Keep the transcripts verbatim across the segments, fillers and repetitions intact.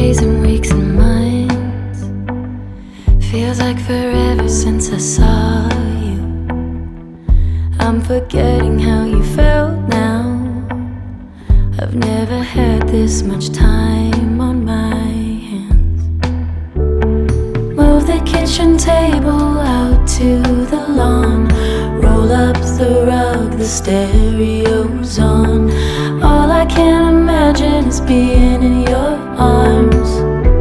Days and weeks and months, feels like forever since I saw you. I'm forgetting how you felt now. I've never had this much time on my hands. Move the kitchen table out to the lawn. Roll up the rug, the stereo's on. All I can imagine is being in your arms.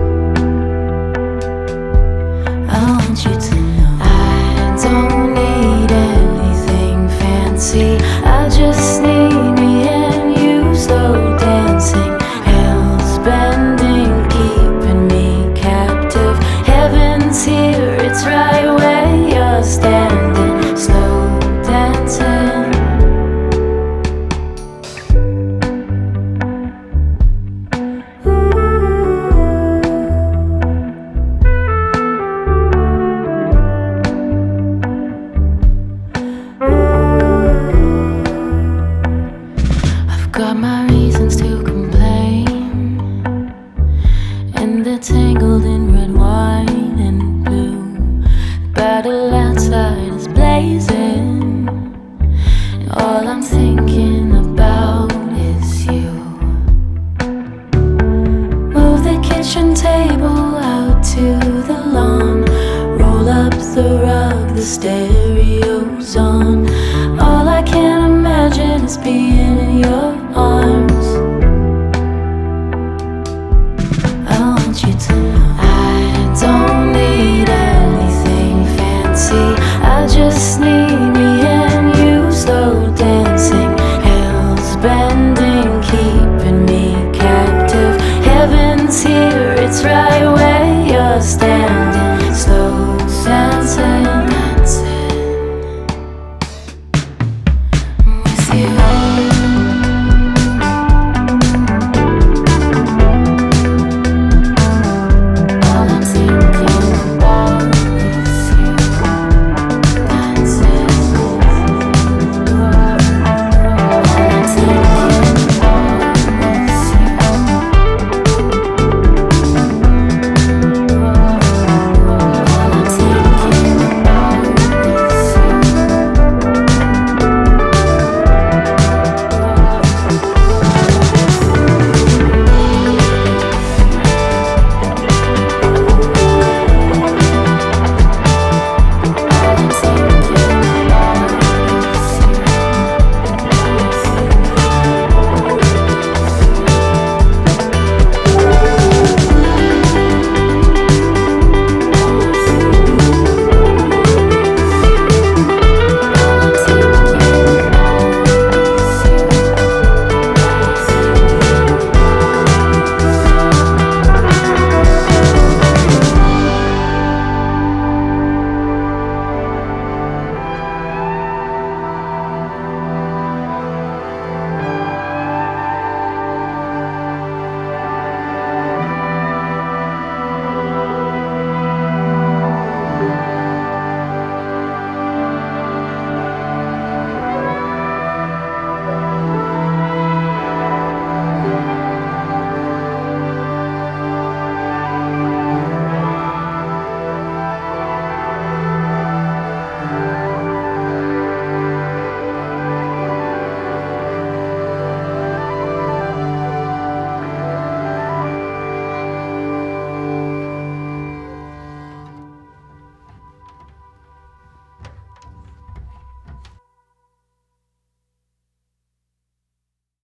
I want you to know I don't need anything fancy. I just need me and you slow dancing. Hell's bending, keeping me captive. Heaven's here, it's right where you're standing. Slow dancing. Got my reasons to complain, and they're tangled in red, white, and blue. The battle outside is blazing, and all I'm thinking about is you. Move the kitchen table out to the lawn. Roll up the rug, the stereo's on. All I can imagine is being in your arms.